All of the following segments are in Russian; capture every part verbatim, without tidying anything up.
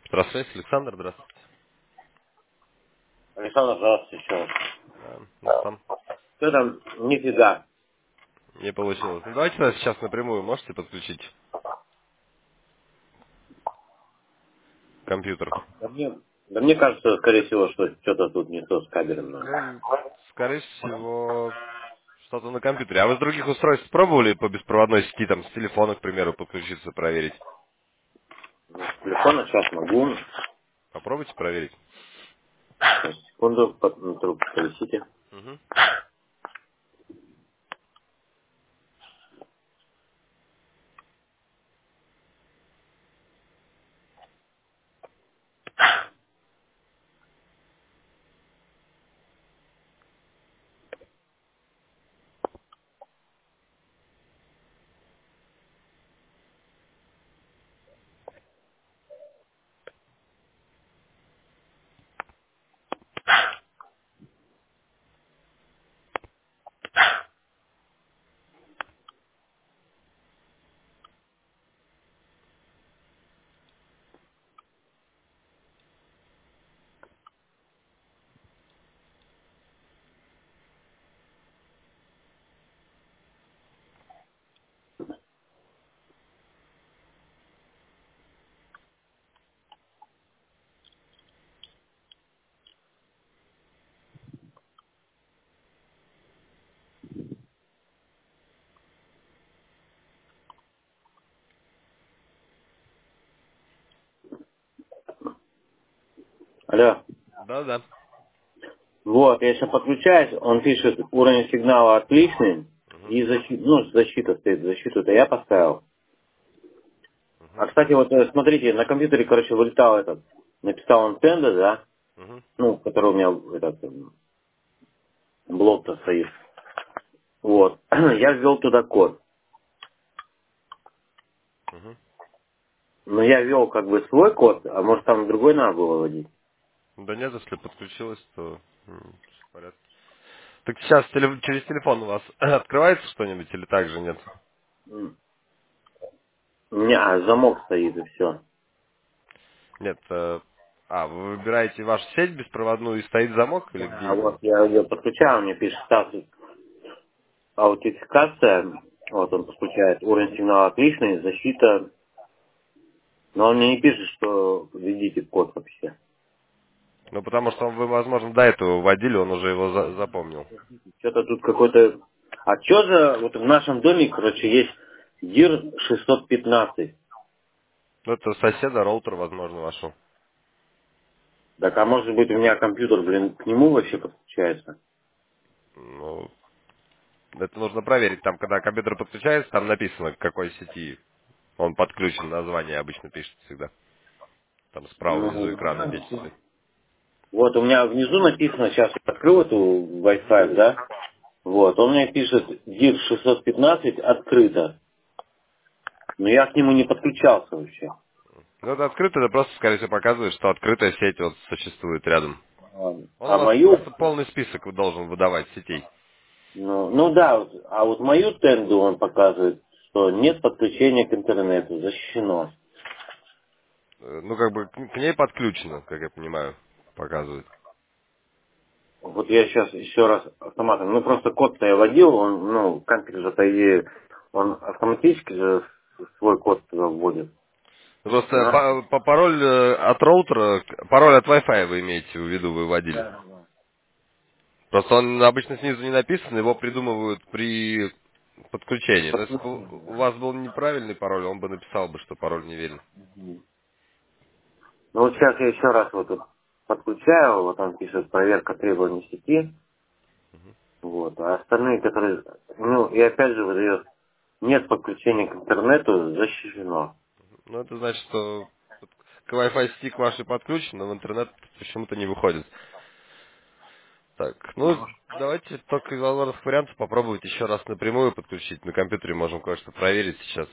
Здравствуйте, Александр, здравствуйте. Александр, здравствуйте еще раз. Да, ну что там? Что там? Нифига. Не получилось. Ну давайте нас сейчас напрямую можете подключить компьютер. Да мне, да мне кажется, скорее всего, что что-то тут не то с кабелем надо. Ну, скорее всего, что-то на компьютере. А вы с других устройств пробовали по беспроводной сети, там, с телефона, к примеру, подключиться, проверить? С телефона сейчас могу. Попробуйте проверить. Сейчас, секунду, под, на трубку повисите. Угу. Алло. Да-да. Вот, я сейчас подключаюсь, он пишет, уровень сигнала отличный, Угу. и защита, ну, защита стоит, защиту это я поставил. А, Угу. кстати, вот э, смотрите, на компьютере, короче, вылетал этот, написал он Tenda, да, Угу. ну, который у меня этот м, блок-то стоит. Вот, я ввел туда код. Угу. Но я ввел как бы свой код, а может там другой надо было вводить. Да нет, если подключилось, то м, всё в порядке. Так сейчас теле- через телефон у вас открывается что-нибудь или так же нет? М. У меня а, замок стоит и все. Нет. э, А, вы выбираете вашу сеть беспроводную и стоит замок или где А именно? вот я ее подключаю, мне пишет статус аутентификация. Вот он подключает уровень сигнала отличный, защита. Но он мне не пишет, что введите код вообще. Ну, потому что вы, возможно, до этого вводили, он уже его за- запомнил. Что-то тут какой-то... А что же вот в нашем доме, короче, есть дир шестьсот пятнадцать. Ну, это соседа, роутер, возможно, вошел. Так, а может быть у меня компьютер, блин, к нему вообще подключается? Ну, это нужно проверить. Там, когда компьютер подключается, там написано, к какой сети он подключен. Название обычно пишет всегда. Там справа внизу экрана в Ну, детстве. вот у меня внизу написано, сейчас я открыл эту Мгм. Wi-Fi, да? Вот, он мне пишет дир шестьсот пятнадцать открыто. Но я к нему не подключался вообще. Ну, это открыто, это просто, скорее всего, показывает, что открытая сеть вот существует рядом. А Он у а вас мою, просто полный список должен выдавать сетей. ну, ну да, вот, а вот мою тенду он показывает, что нет подключения к интернету, защищено. Э, Ну, как бы к к ней подключено, как я понимаю, показывает. Вот я сейчас еще раз автоматом, ну просто код-то я вводил, он, ну, компьютер же, по идее, он автоматически же свой код туда вводит. Ну, просто Да? по, по пароль э, от роутера, к- пароль от Wi-Fi вы имеете в виду, вы вводили. Да, да. Просто он обычно снизу не написан, его придумывают при подключении. Но если бы Подключение, у да. вас был неправильный пароль, он бы написал бы, что пароль неверен. Мгм. Ну вот сейчас я еще раз вот тут подключаю, вот он пишет проверка требований сети, вот, а остальные, которые, ну и опять же выдает, нет подключения к интернету, защищено. Ну, это значит, что к Wi-Fi стик вашей подключен, но в интернет почему-то не выходит. Так, ну, давайте только из возможных вариантов попробовать еще раз напрямую подключить. На компьютере можем кое-что проверить сейчас.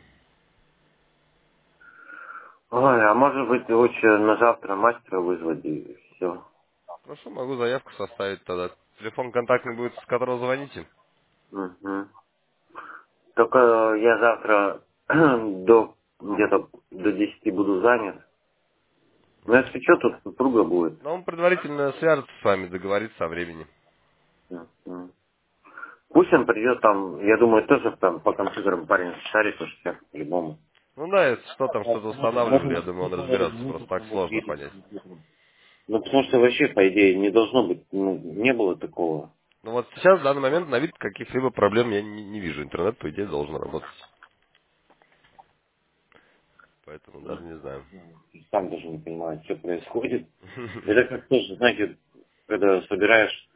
Ой, а может быть лучше на завтра мастера вызвать и все. Хорошо, могу заявку составить тогда. Телефон контактный будет, с которого звоните. Мгм. Только я завтра до где-то до десяти буду занят. Ну, если что, тут супруга будет. Но он предварительно свяжется с вами, договорится о времени. Да, да. Пусть он придет там, я думаю, тоже там по компьютерам парень шарит уж всех по-любому. Ну да, если что там что-то устанавливали, я Можно думаю, он поставить разберется, музыку, просто так вот сложно видео с понять. компьютером. Ну, потому что вообще, по идее, не должно быть, ну, не было такого. Ну вот сейчас, в данный момент, на вид каких-либо проблем я не, не вижу. Интернет, по идее, должен работать. Поэтому даже не знаю. Сам даже не понимаю, что происходит. Это как тоже, знаете, когда собираешь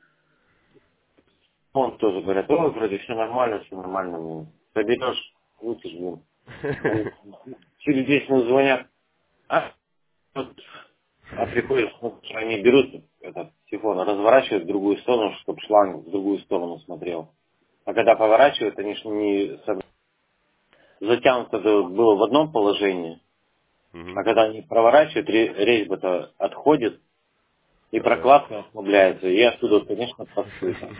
фонд, тоже говорят, о, вроде все нормально, все нормально. Ну, соберешь, лучше, блин. Они через десять минут звонят, а, вот, а приходишь, ну, они берут этот телефон, разворачивают в другую сторону, чтобы шланг в другую сторону смотрел. А когда поворачивают, они ж не со- затянуто было в одном положении, а Мгм. когда они проворачивают, ре- резьба-то отходит, и Да. прокладка ослабляется, и оттуда, конечно, подсыто.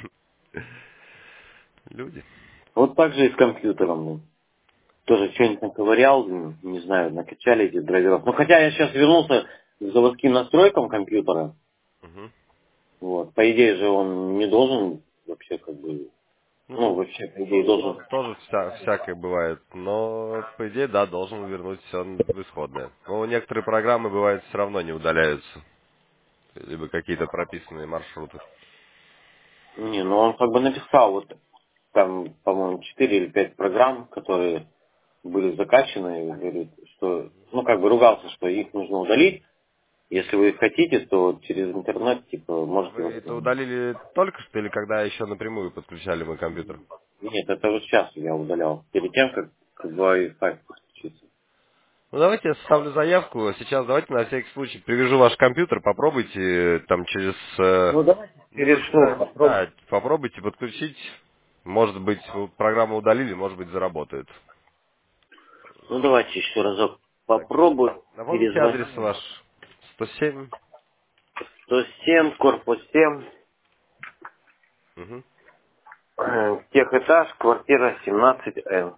Люди. Вот так же и с компьютером. Ну. Тоже что-нибудь наковырял, м, не знаю, накачали эти драйверов. Но хотя я сейчас вернулся к заводским настройкам компьютера, Мгм. вот, по идее же он не должен вообще как бы, Ну ну тут вообще по идее то- должен. то- тоже вся, всякое бывает. Но, по идее, да, должен вернуть все в исходное. Но некоторые программы, бывает, все равно не удаляются. Либо какие-то прописанные маршруты. Не, ну он как бы написал вот там, по-моему, четыре или пять программ, которые были закачаны, и говорит, что, ну как бы ругался, что их нужно удалить. Если вы их хотите, то через интернет, типа, можете Вы это восстановить. удалили только что или когда еще напрямую подключали мы компьютер? Нет, это вот сейчас я удалял. Перед тем, как к Wi-Fi подключиться. Ну давайте я составлю заявку. Сейчас давайте на всякий случай привяжу ваш компьютер, попробуйте э, там через э, Ну давайте через что минут, попробуем. да, попробуйте подключить. Может быть, вы программу удалили, может быть, заработает. Ну давайте еще разок Так, попробую. напомните адрес Перезвоню. ваш. сто семь. сто семь, корпус семь, Угу. э, техэтаж, квартира семнадцать эн.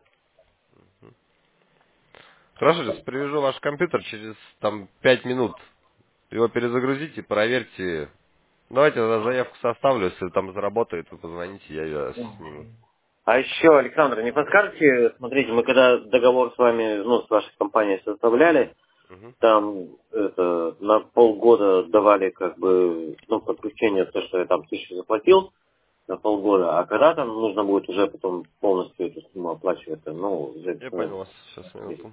Хорошо, сейчас привяжу ваш компьютер через там пять минут. Его перезагрузите, проверьте. Давайте я заявку составлю, если там заработает, вы позвоните, я ее сниму. А еще, Александр, не подскажете, смотрите, мы когда договор с вами, ну, с вашей компанией составляли, Мгм. там это, на полгода давали как бы, ну, подключение, то, что я там тысячу заплатил на полгода, а когда там нужно будет уже потом полностью эту сумму оплачивать, ну, за Я ну, понял вас. Сейчас, минуту.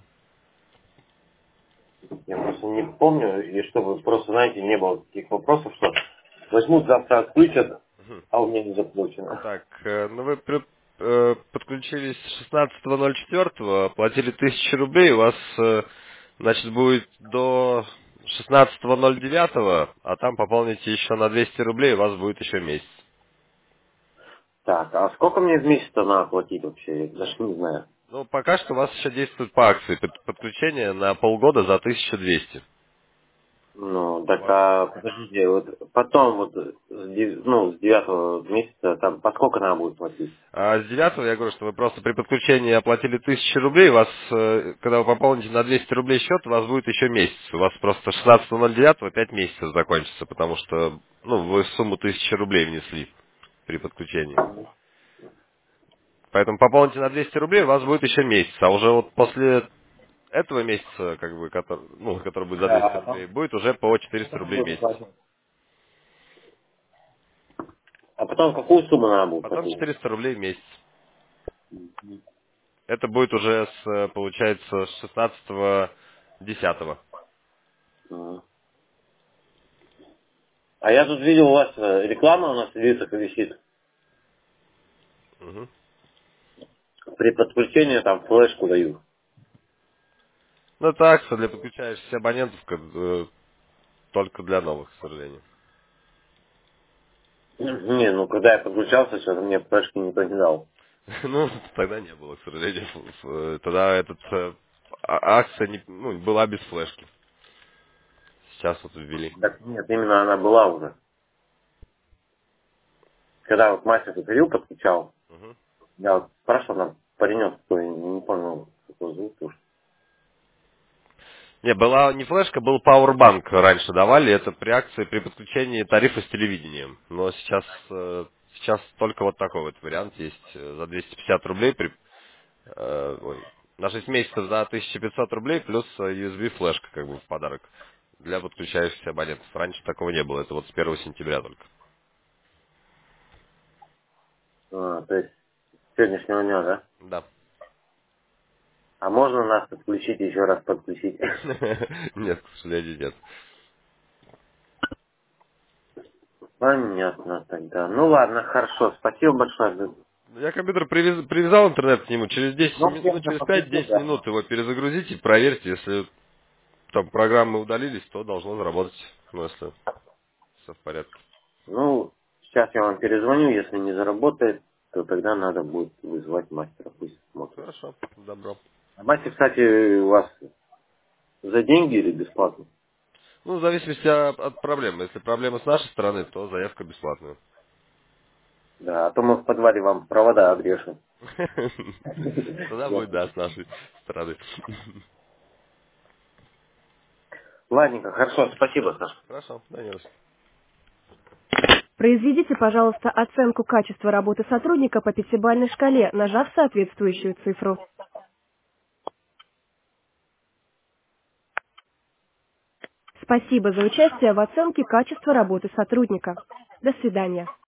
я просто не помню, и чтобы просто, знаете, не было таких вопросов, что возьмут завтра отключат, Мгм. а у меня не заплачено. Так, э, ну вы при- э, подключились шестнадцатого ноль четвёртого, оплатили тысячу рублей, у вас, э, значит, будет до шестнадцатого ноль девятого, а там пополните еще на двести рублей, у вас будет еще месяц. Так, а сколько мне в месяц-то надо оплатить вообще? Я даже не знаю. Ну, пока что у вас еще действует по акции под- подключение на полгода за тысячу двести. Ну, У так, вас а подождите, вот потом вот с, дев- ну, с девятого месяца там по сколько надо будет платить? А с девятого я говорю, что вы просто при подключении оплатили тысячу рублей, у вас, э, когда вы пополните на двести рублей счет, у вас будет еще месяц. У вас просто шестнадцатого ноль девятого пять месяцев закончится, потому что ну, вы сумму тысячи рублей внесли при подключении. Поэтому пополните на двести рублей, у вас будет еще месяц. А уже вот после этого месяца, как бы, который, ну, который будет за Да, двести а рублей, там будет уже по что четыреста там рублей в будет месяц. оплачивать? А потом какую сумму надо будет Потом платить? четыреста рублей в месяц. Это будет уже с, э, получается, с шестнадцатого десятого. Мгм. А я тут видел у вас э, реклама у нас в лицах висит. Мгм. При подключении там флешку дают. Ну, это акция для подключающихся абонентов, как, э, только для новых, к сожалению. Не, ну когда я подключался, что-то мне флешки никто не дал. Ну, тогда не было, к сожалению. Ф- э, Тогда этот, э, а- акция не, ну, была без флешки. Сейчас вот ввели. Так нет, именно она была уже. Когда вот мастер заходил, подключал, Мгм. я вот спрашивал, нам паренек такой, не помню, какой звук уж. Не, была не флешка, был Powerbank раньше давали, это при акции, при подключении тарифа с телевидением. Но сейчас, э, сейчас только вот такой вот вариант есть э, за двести пятьдесят рублей, при, э, ой, на шесть месяцев за тысяча пятьсот рублей, плюс э, ю эс би флешка как бы в подарок для подключающихся абонентов. Раньше такого не было, это вот с первого сентября только. А, то есть с сегодняшнего дня, да? Да. А можно нас подключить, еще раз подключить? Нет, к сожалению, нет. Понятно тогда. Ну ладно, хорошо. Спасибо большое. Я компьютер привяз- привязал интернет к нему, через десять Ну, минут, я ну, уже через подключил, пять-десять да. минут его перезагрузите, проверьте, если там программы удалились, то должно заработать, ну, если все в порядке. Ну, сейчас я вам перезвоню, если не заработает, то тогда надо будет вызвать мастера, пусть смотрит. Хорошо, добро. А мастер, кстати, у вас за деньги или бесплатно? Ну, в зависимости от, от проблемы. Если проблема с нашей стороны, то заявка бесплатная. Да, а то мы в подвале вам провода обрежем. Тогда будет, да, с нашей стороны. Ладненько, хорошо, спасибо, Саша. Хорошо, да, не раз. Произведите, пожалуйста, оценку качества работы сотрудника по пятибалльной шкале, нажав соответствующую цифру. Спасибо за участие в оценке качества работы сотрудника. До свидания.